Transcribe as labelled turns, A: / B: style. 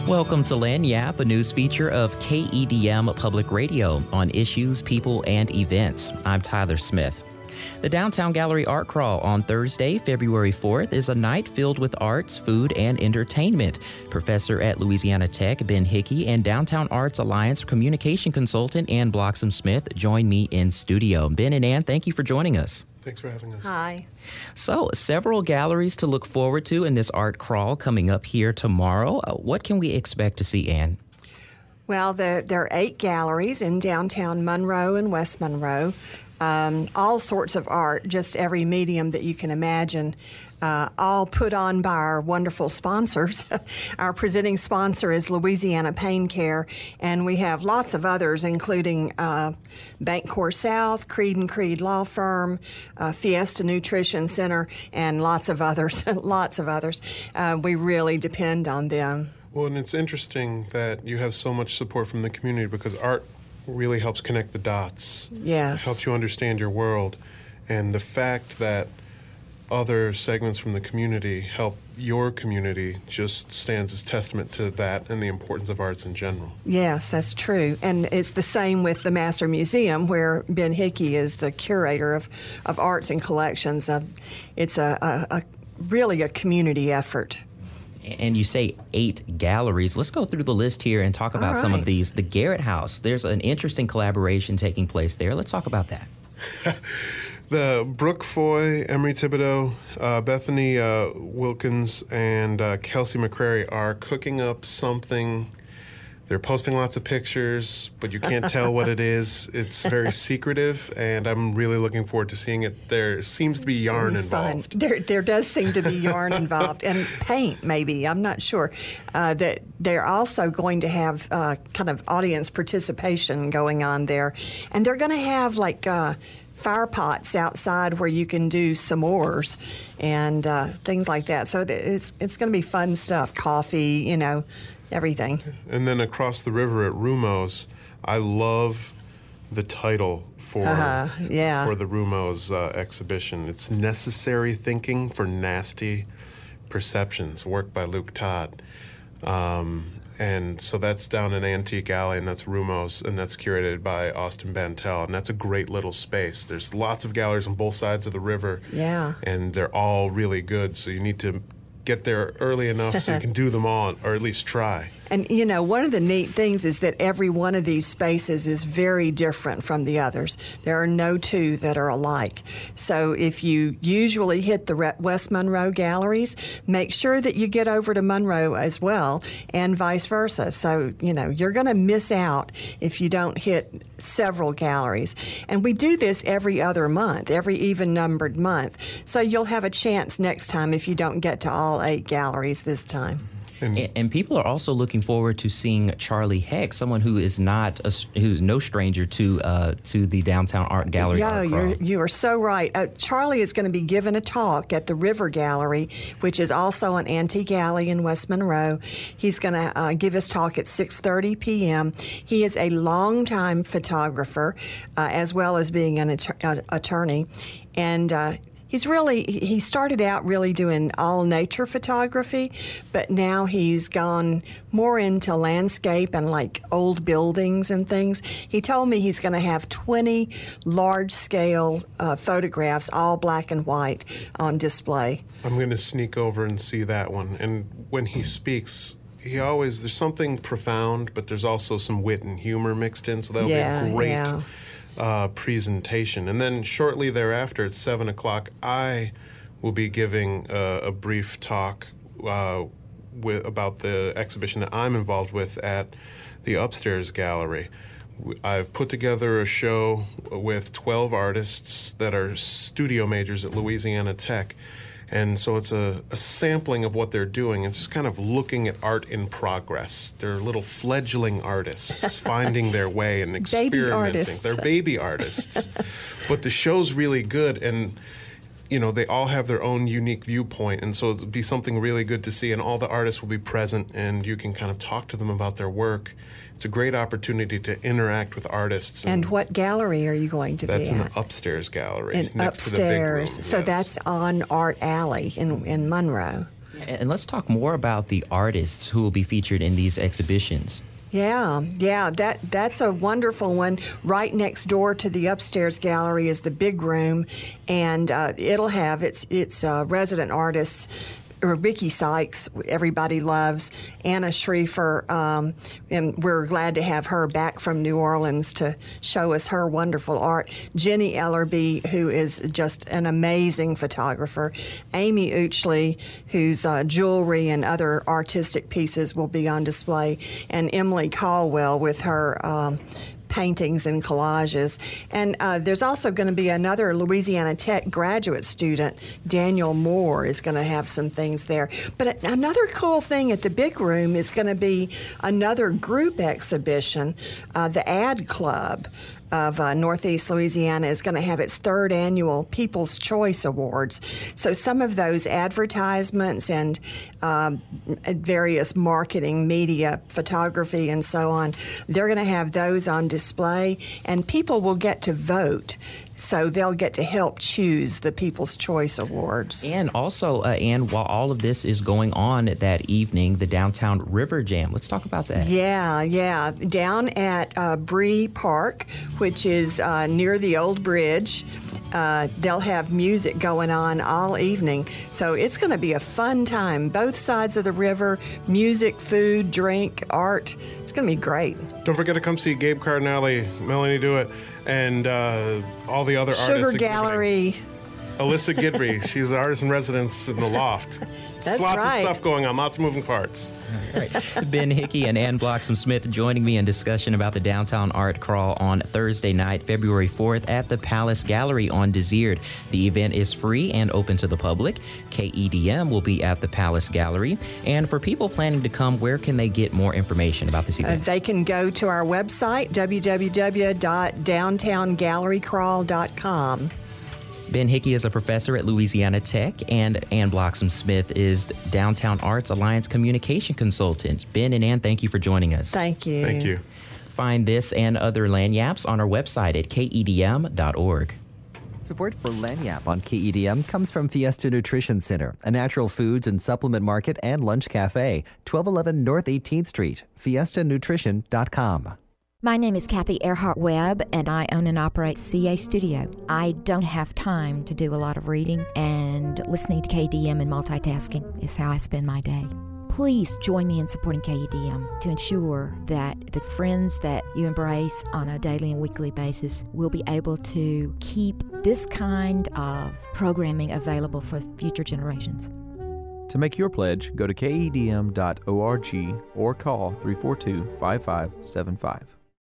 A: Welcome to Lagniappe, a news feature of KEDM Public Radio on issues, people, and events. I'm Tyler Smith. The Downtown Gallery Art Crawl on Thursday, February 4th, is a night filled with arts, food, and entertainment. Professor at Louisiana Tech, Ben Hickey, and Downtown Arts Alliance communication consultant Ann Bloxam Smith join me in studio. Ben and Ann, thank you for joining us.
B: Thanks for having us.
C: Hi.
A: So, several galleries to look forward to in this art crawl coming up here tomorrow. What can we expect to see, Ann?
C: Well, there are 8 galleries in downtown Monroe and West Monroe. All sorts of art, just every medium that you can imagine, all put on by our wonderful sponsors. Our presenting sponsor is Louisiana Pain Care, and we have lots of others, including Bancorp South, Creed & Creed Law Firm, Fiesta Nutrition Center, and lots of others. We really depend on them.
B: Well, and it's interesting that you have so much support from the community because art really helps connect the dots.
C: Yes.
B: It helps you understand your world. And the fact that other segments from the community help your community just stands as testament to that and the importance of arts in general.
C: Yes, that's true. And it's the same with the Master Museum, where Ben Hickey is the curator of arts and collections. It's really a community effort.
A: And you say 8 galleries. Let's go through the list here and talk about some of these. The Garrett House, there's an interesting collaboration taking place there. Let's talk about that.
B: The Brooke Foy, Emery Thibodeau, Bethany Wilkins, and Kelsey McCrary are cooking up something. They're posting lots of pictures, but you can't tell what it is. It's very secretive, and I'm really looking forward to seeing it. There seems to be yarn involved.
C: There does seem to be yarn involved, and paint maybe. I'm not sure. That they're also going to have kind of audience participation going on there, and they're going to have like fire pots outside where you can do s'mores and things like that. So it's going to be fun stuff. Coffee, everything.
B: And then across the river at Rumos, I love the title for the Rumos exhibition. It's Necessary Thinking for Nasty Perceptions, work by Luke Todd. And so that's down in Antique Alley, and that's Rumos, and that's curated by Austin Bantel, and that's a great little space. There's lots of galleries on both sides of the river, and they're all really good, so you need to get there early enough so you can do them all, or at least try.
C: And, one of the neat things is that every one of these spaces is very different from the others. There are no 2 that are alike. So if you usually hit the West Monroe galleries, make sure that you get over to Monroe as well, and vice versa. So, you're going to miss out if you don't hit several galleries. And we do this every other month, every even-numbered month. So you'll have a chance next time if you don't get to all 8 galleries this time.
A: And people are also looking forward to seeing Charlie Heck, someone who is who's no stranger to the Downtown Art Gallery.
C: Yeah, you are so right. Charlie is going to be giving a talk at the River Gallery, which is also an Antique Alley in West Monroe. He's going to give his talk at 6:30 p.m. He is a longtime photographer, as well as being an attorney, and he started out really doing all nature photography, but now he's gone more into landscape and like old buildings and things. He told me he's going to have 20 large-scale photographs, all black and white, on display.
B: I'm going to sneak over and see that one. And when he speaks, there's something profound, but there's also some wit and humor mixed in, so that'll be a great presentation. And then shortly thereafter at 7 o'clock, I will be giving a brief talk about the exhibition that I'm involved with at the Upstairs Gallery. I've put together a show with 12 artists that are studio majors at Louisiana Tech. And so it's a sampling of what they're doing. It's just kind of looking at art in progress. They're little fledgling artists finding their way and experimenting.
C: Baby artists.
B: They're baby artists. But the show's really good, and they all have their own unique viewpoint, and so it'll be something really good to see, and all the artists will be present, and you can kind of talk to them about their work. It's a great opportunity to interact with artists.
C: And what gallery are you going to be at?
B: That's in the Upstairs Gallery.
C: In
B: next
C: Upstairs.
B: To the big room,
C: so
B: yes.
C: That's on Art Alley in Monroe.
A: And let's talk more about the artists who will be featured in these exhibitions.
C: Yeah, that's a wonderful one. Right next door to the upstairs gallery is the big room, and it'll have its resident artists. Ricky Sykes, everybody loves, Anna Schriefer, and we're glad to have her back from New Orleans to show us her wonderful art. Jenny Ellerby, who is just an amazing photographer. Amy Uchley, whose jewelry and other artistic pieces will be on display. And Emily Caldwell with her paintings and collages. And there's also going to be another Louisiana Tech graduate student, Daniel Moore, is going to have some things there. But another cool thing at the big room is going to be another group exhibition. The Ad Club of Northeast Louisiana is going to have its third annual People's Choice Awards. So some of those advertisements and various marketing, media, photography, and so on, they're going to have those on display, and people will get to vote. So they'll get to help choose the People's Choice Awards.
A: And also, Ann, while all of this is going on that evening, the Downtown River Jam. Let's talk about that.
C: Yeah. Down at Bree Park, which is near the old bridge, they'll have music going on all evening. So it's going to be a fun time. Both sides of the river, music, food, drink, art. It's going to be great.
B: Don't forget to come see Gabe Cardinale, Melanie Dewitt, and all the other
C: Sugar
B: artists.
C: Sugar Gallery.
B: Alyssa Gidry. She's the artist in residence in the Loft.
C: That's
B: lots
C: right.
B: of stuff going on, lots of moving parts.
A: All right. Ben Hickey and Ann Bloxam-Smith joining me in discussion about the Downtown Art Crawl on Thursday night, February 4th at the Palace Gallery on Désirde. The event is free and open to the public. KEDM will be at the Palace Gallery. And for people planning to come, where can they get more information about this event?
C: They can go to our website, www.downtowngallerycrawl.com.
A: Ben Hickey is a professor at Louisiana Tech, and Ann Bloxam-Smith is Downtown Arts Alliance communication consultant. Ben and Ann, thank you for joining us.
C: Thank you.
B: Thank you.
A: Find this and other Lagniappes on our website at kedm.org.
D: Support for Lagniappe on KEDM comes from Fiesta Nutrition Center, a natural foods and supplement market and lunch cafe, 1211 North 18th Street, fiestanutrition.com.
E: My name is Kathy Earhart Webb, and I own and operate CA Studio. I don't have time to do a lot of reading, and listening to KDM and multitasking is how I spend my day. Please join me in supporting KEDM to ensure that the friends that you embrace on a daily and weekly basis will be able to keep this kind of programming available for future generations.
F: To make your pledge, go to kedm.org or call 342-5575.